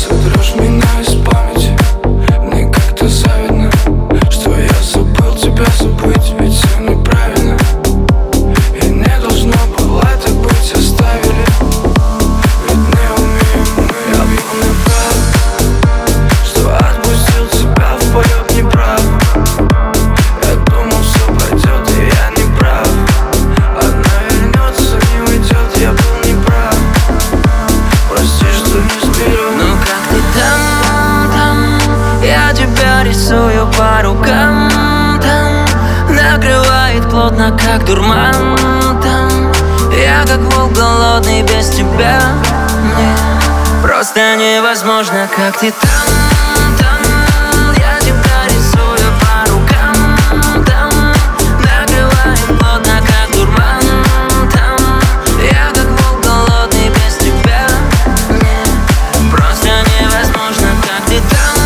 Сотрешь меня из памяти. Мне как-то завидно, что я забыл тебя забыть. Ведь все неправильно, и не должно было так быть. Оставили, ведь не умеем мы. Я помню правда, что отпустил тебя в полет неправ. Я думал, все пройдет, и я не прав. Одна вернется, не уйдет, я был неправ. Прости, что не сберег. Ну как ты там? Я тебя рисую по рукам. Там накрывает плотно, как дурман. Там я как волк голодный без тебя. Мне просто невозможно, как ты там. Я тебя рисую по рукам. Там накрывает плотно, как дурман. Там я как волк голодный без тебя. Мне просто невозможно, как ты там.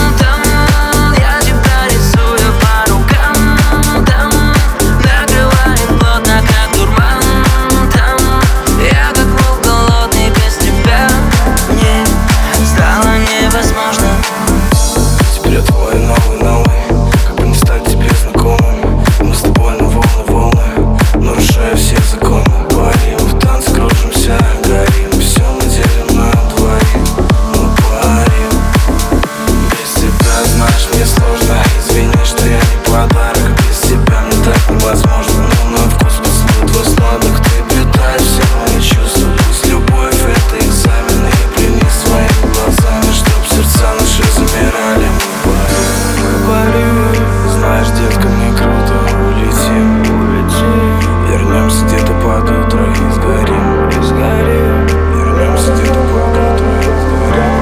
Я тебя рисую по рукам. Там накрывает плотно, как дурман. Там я как волк голодный без тебя. Мне стало невозможно. Теперь я твой новый, как бы не стать тебе знакомым. Мы с тобой на волны, нарушая все законы. Парим в танце, кружимся, горим. Все мы делим на двоих, мы парим. Без тебя, знаешь, мне сложно. Извини, что я не подарок. Без тебя мне так невозможно. Но на вкус поцелуй твой сладок. Ты питаешь все мои чувства. Пусть любовь это экзамен. И плени своими глазами, чтоб сердца наши замирали. Мы парим, знаешь, детка, мне круто. Улетим, вернемся где-то под утро и сгорим. Вернемся где-то под утро и сгорим.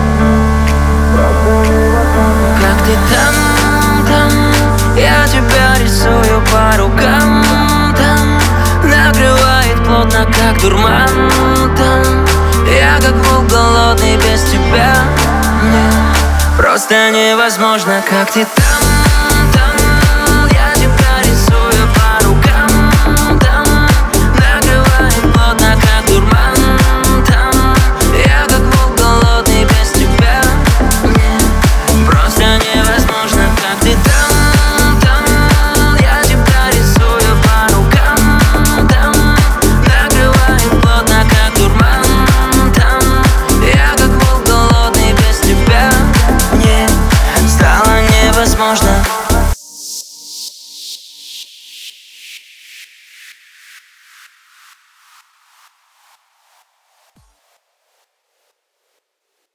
Как ты там? Я тебя рисую по рукам. Там накрывает плотно, как дурман. Там я как волк голодный без тебя. Мне просто невозможно, как ты там.